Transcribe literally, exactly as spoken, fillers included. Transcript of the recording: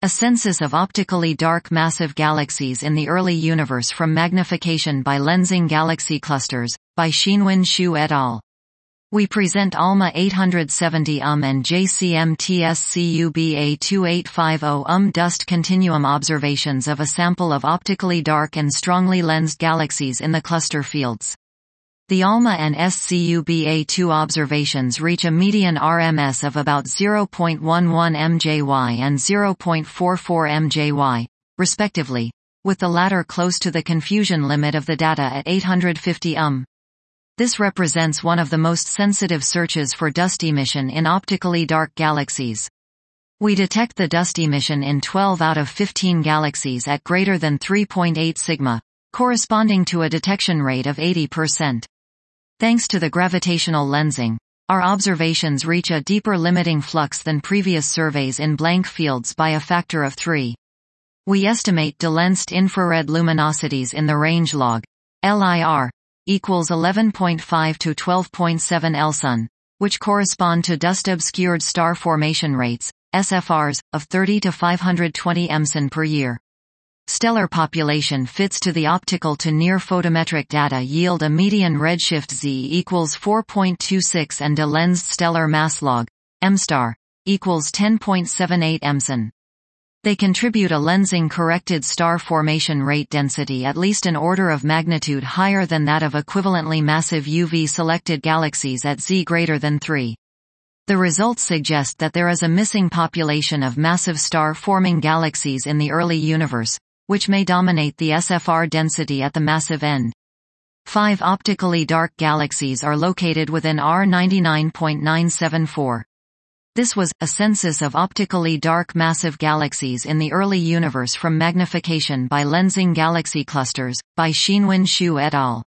A census of optically dark massive galaxies in the early universe from magnification by lensing galaxy clusters, by Xinwen Xu et al. We present ALMA eight seventy um and J C M T S C U B A twenty-eight fifty um dust continuum observations of a sample of optically dark and strongly lensed galaxies in the cluster fields. The ALMA and S C U B A two observations reach a median R M S of about zero point one one M J Y and zero point four four M J Y, respectively, with the latter close to the confusion limit of the data at eight hundred fifty um. This represents one of the most sensitive searches for dust emission in optically dark galaxies. We detect the dust emission in twelve out of fifteen galaxies at greater than three point eight sigma, corresponding to a detection rate of eighty percent. Thanks to the gravitational lensing, our observations reach a deeper limiting flux than previous surveys in blank fields by a factor of three. We estimate delensed infrared luminosities in the range log L I R equals eleven point five to twelve point seven Lsun, which correspond to dust-obscured star formation rates, S F Rs, of thirty to five hundred twenty Mson per year. Stellar population fits to the optical to near photometric data yield a median redshift Z equals four point two six and a lensed stellar mass log, M star, equals ten point seven eight Mson. They contribute a lensing-corrected star formation rate density at least an order of magnitude higher than that of equivalently massive U V-selected galaxies at Z greater than three. The results suggest that there is a missing population of massive star-forming galaxies in the early universe, which may dominate the S F R density at the massive end. Five optically dark galaxies are located within R ninety-nine point nine seven four. This was a census of optically dark massive galaxies in the early universe from magnification by lensing galaxy clusters, by Xinwen Xu et al.